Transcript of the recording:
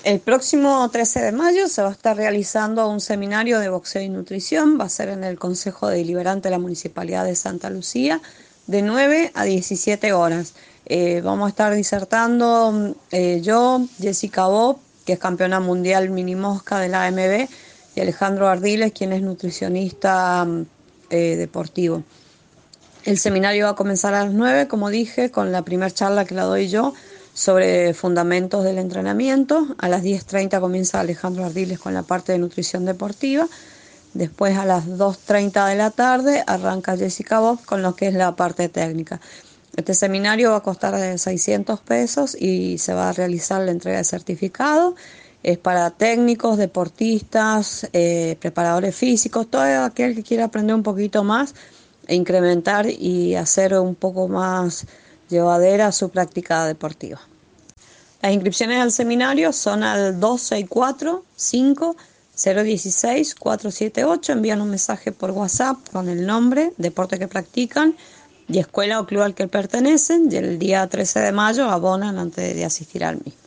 El próximo 13 de mayo se va a estar realizando un seminario de boxeo y nutrición. Va a ser en el Consejo Deliberante de la Municipalidad de Santa Lucía de 9 a 17 horas. Vamos a estar disertando yo, Jessica Bob, que es campeona mundial mini mosca de la AMB, y Alejandro Ardiles, quien es nutricionista deportivo. El seminario va a comenzar a las 9, como dije, con la primera charla que la doy yo sobre fundamentos del entrenamiento. A las 10:30 comienza Alejandro Ardiles con la parte de nutrición deportiva. Después a las 2:30 de la tarde arranca Jessica Bob con lo que es la parte técnica. Este seminario va a costar 600 pesos y se va a realizar la entrega de certificado. Es para técnicos, deportistas, preparadores físicos, todo aquel que quiera aprender un poquito más e incrementar y hacer un poco más llevadera su práctica deportiva. Las inscripciones al seminario son al 264-5-016-478. Envían un mensaje por WhatsApp con el nombre, deporte que practican y escuela o club al que pertenecen, y el día 13 de mayo abonan antes de asistir al mismo.